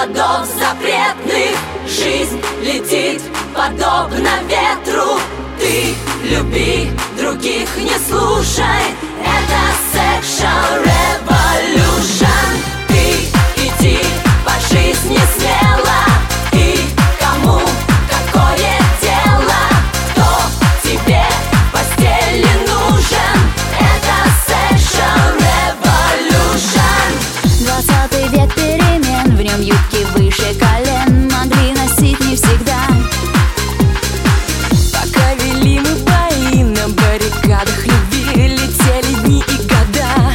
плодов запретных. Жизнь летит подобно ветру. Ты люби, других не слушай. Это Sexual Revolution. Ты иди по жизни смело. И кому какое дело? Кто тебе в постели нужен? Это Sexual Revolution. 20 век перемен, в нем юбки выше колен могли носить не всегда. Пока вели мы бои на баррикадах любви, летели дни и года.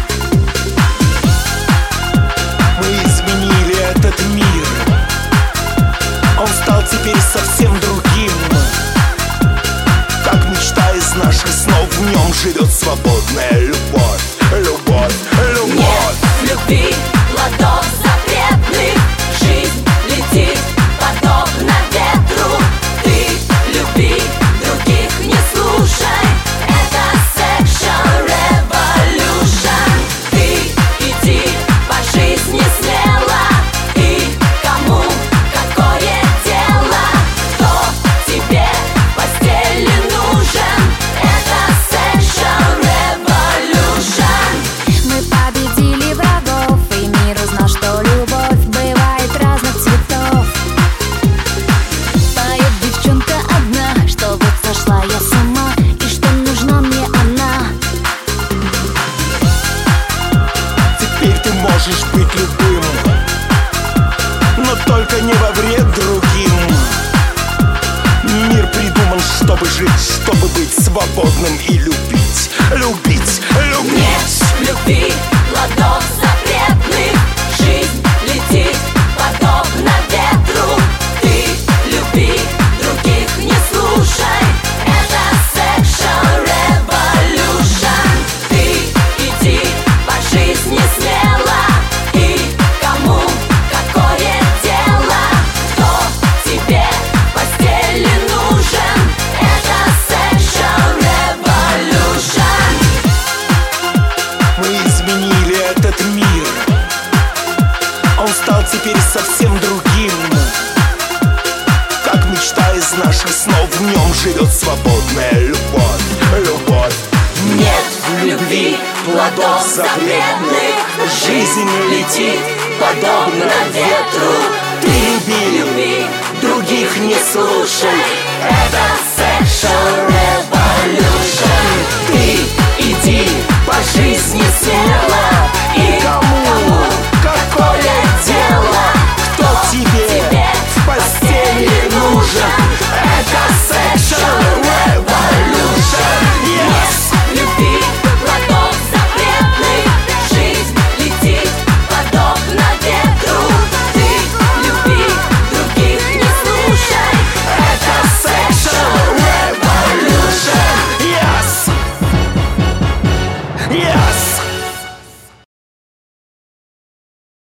Мы изменили этот мир. Он стал теперь совсем другим. Как мечта из наших снов, в нем живет свободная любовь. Любовь, любовь. Нет любви, плодов запретных. Жизнь летит подобно ветру. Ты люби, других не слушай. Это Sexual Revolution. Ты иди по жизни смело. И кому какое дело? Кто тебе в постели нужен? Это Sexual Revolution. Мы победили врагов, и мир узнал, что любовь бывает разных цветов. Поет девчонка одна, что вот сошла я с ума, и что нужна мне она. Теперь ты можешь быть любым, но только не во вред другим. Мир придуман, чтобы жить, чтобы быть свободным и любить. Любить, любить. Нет любви, плодов запретных. Жизнь летит подобно ветру. Ты люби, других не слушай. Это Sexual Revolution. Ты иди по жизни смело. И кому какое дело? Кто тебе в постели нужен? Это Sexual Revolution. Мы изменили этот мир. Он стал теперь совсем другим. Как мечта из наших снов, в нем живет свободная любовь. Любовь. Нет в любви плодов запретных. Жизнь летит подобно ветру. Ты люби, других не слушай. Это Sexual Revolution. Ты иди по жизни смело. И кому